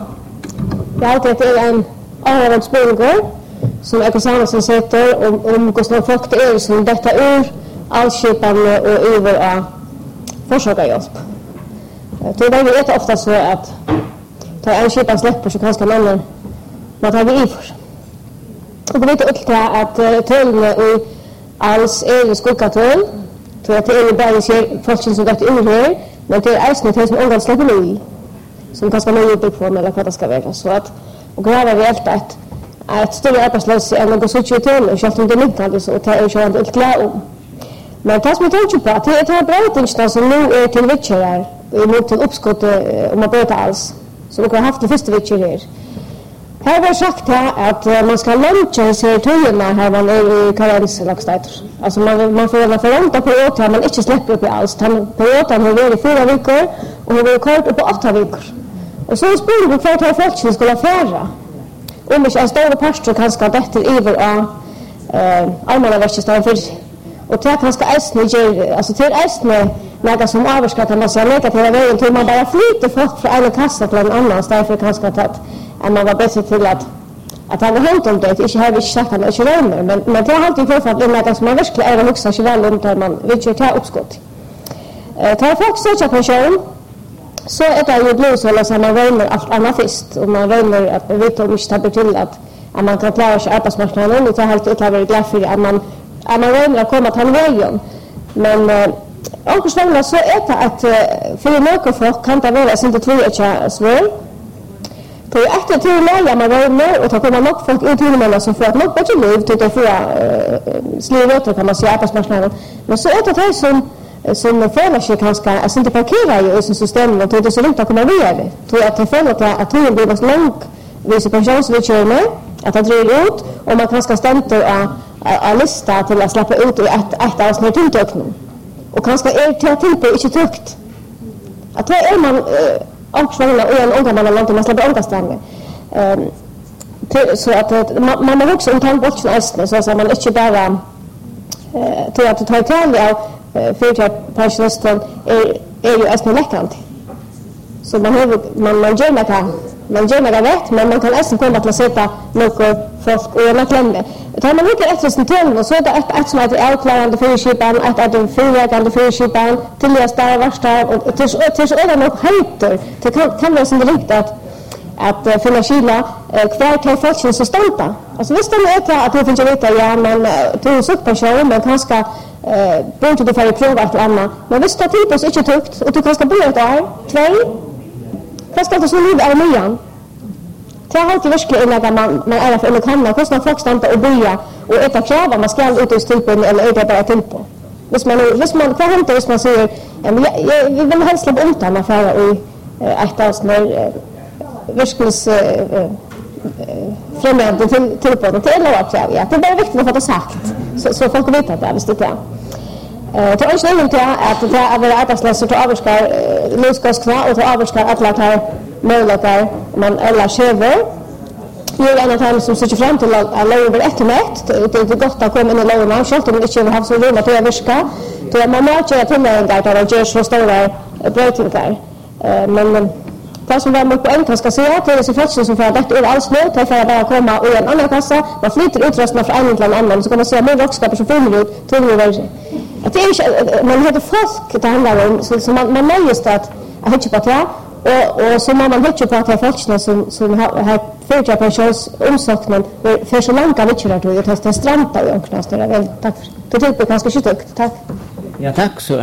Jag har det en avgörande spelgård som Ekosamuelsen sätter om hur folk det är som detta ur allskipande och över av försökarhjälp. Det är ofta så att ta en skipan släpper så kanske någon man tar vi i för. Och det vet också att tullen i alls är skuggatöl. Så att det är bara folk som detta ur här, men det är ärsnet som ångan släpper i. Som kanske någon bygg på eller vad det ska vara. Så att och gräva vi helt att större arbetslös än något sånt till och själv det minkande så att det är ju inte klart om. Men det som jag tänker på att det är bra som nu är till vitcher emot till uppskott om man börjar alls. Så vi har haft det första vitcher här. Här var sagt att man ska luncha sig töjorna här man är i karenslagstiftning. Alltså man får förvänta på att man inte släpper upp i alls. Perioden har varit 4 veckor och har varit kort upp på 8 veckor. Och så spår vi kvart här folk som skulle färra. Om inte en större pastor kanske detta över av allmänna för och det kanske ästne alltså till ästne något som avskar kan man säga negativa vägen till man bara flyter folk från en kassa till en annan därför kanske att man var bättre till att ha hand om det inte har vi sagt att det är men det har alltid för att det är något som man verkligen är också så väl om där man vill ju ta uppskott. Tar folk söka pension så är det ju blå så som man römer allt annat först och man römer att veta om inte tar till att man kan klara sig arbetsmarknaden och det har alltid varit glad för att man römer att komma till vägen. Men och så är det att för några folk kan det vara så inte tvåa svår. För efter till lägga man römer och ta komma nog folk ut till människor som får att nog bättre liv till att få slivet kan man säga arbetsmarknaden. Men så är det som fällskap kanske alltså inte parkera i systemet och det är så långt att komma vidare. Tror att det fället att det blir så långt vis pensionsvitcherna att det drar ut och man kanske stämmer a lista till att släppa ut i ett avsnitt tilltökning. Och kanske är det till på inte tryckt. Att det är man avsvärna och en unga man har man släpper unga stannar. Så att man har också en tanke på så att man inte bara tror att ta till av för pensionisten är ju ästne läckande. Så man gör något rätt, men man kan ästne komma till att sätta något folk och göra klämmer. Tar man mycket efter sin till så är det ett som är avklarande förskipan, ett är den förvägande förskipan, till det där varsta och till så är det nog heter. Det kan vara som det riktigt att finna skilla kvar till folk som stannar. Alltså visst det är att det finns ju veta ja men till så pension men kanske borde du få prova att annat. Men visst det typ inte tukt och du kanske börja där 2 kanske det så liv är nian. Det har alltid verkligen när man är för att kan kostna folk stanna och börja och äta kräva man ska ut i typen eller är det bara tempo. Visst man kan inte visst man säger vi vill helst släppa ut den affären i ett när verkens främjande till på det eller vad jag vet. Det är bara viktigt att få det sagt så folk vet att det är visst det. Det är inte något att det är arbetslösa till avskar löskostna och till avskar att lära möjligheter man eller server. Det är en av dem som sitter fram till att löver ett. Det är gott att komma in i löverna själv om inte har så rum att det viska. Det är man märker att det är där görs så stora brötningar. Men det som var mot på en kanske säga att det är så faktiskt som för att det är alls något att för bara komma och en annan kassa man flyttar utrustningen från en till en annan så kan man säga mer också på 25 minuter till det att det är man hade folk det handlar om så man nöjes att hitta på det och så man hitta på att det folk som har förtjänat pensionsomsökningen för så långt av vitcher att det stranta och knastar väl tack för det typ kanske 20 tack. Ja tack så